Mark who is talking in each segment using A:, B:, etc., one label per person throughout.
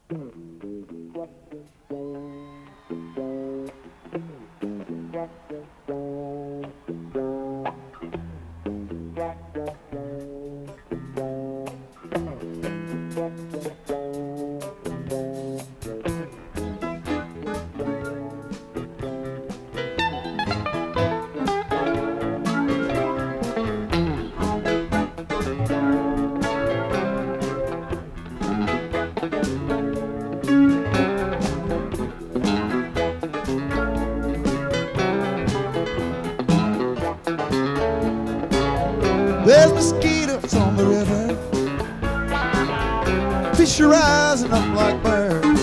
A: There's mosquitoes on the river, fish are rising up like birds.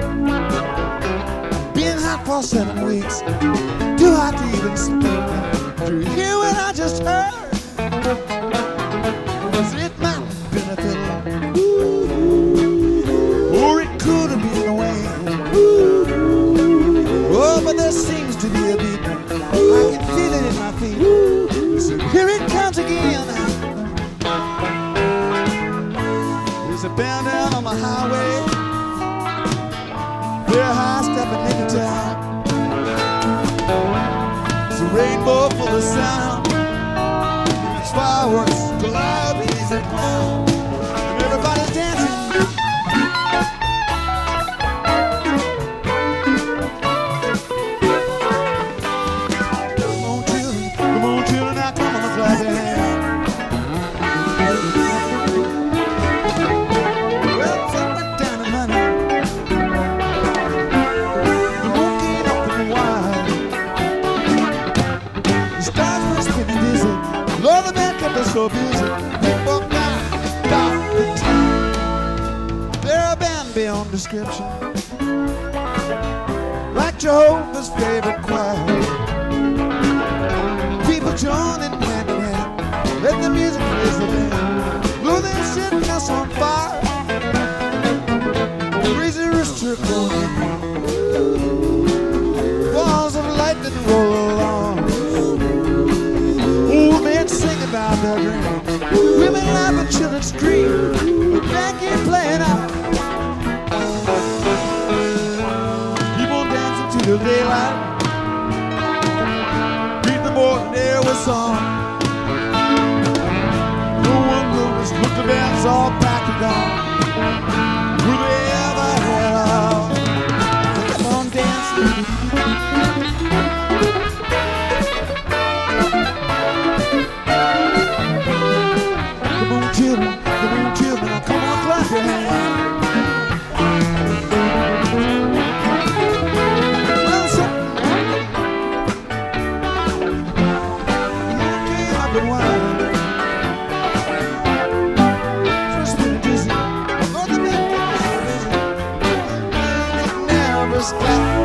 A: Been hot for 7 weeks, too hot to even speak. Do you hear what I just heard? It might have been a fiddle, or it could have been the wind. Oh, but there seems to be a beat, I can feel it in my feet. So here it comes again. There's a band down on the highway, they're high stepping into town. It's a rainbow full of sound, it's fireworks, calliopes and clowns, and everybody's dancing. Come on children, now come on, clap your hands. So busy, people got the time. They're a band beyond description, like Jehovah's favorite choir. People joining hand in hand, let the music raise the band, blow their setting us on fire. Raise the rooster crowing, balls of lightning roll along. Old men sing about their dreams, women laugh and children scream, but they keep playing out. Keep on dancing till the daylight, greet the morning air with song. No one knows what the band's all packed and gone. Will they ever head out? Keep on dancing. Children, now come on, clap your hands. Well, so you came up and wide, first been dizzy, other men get busy, never stop.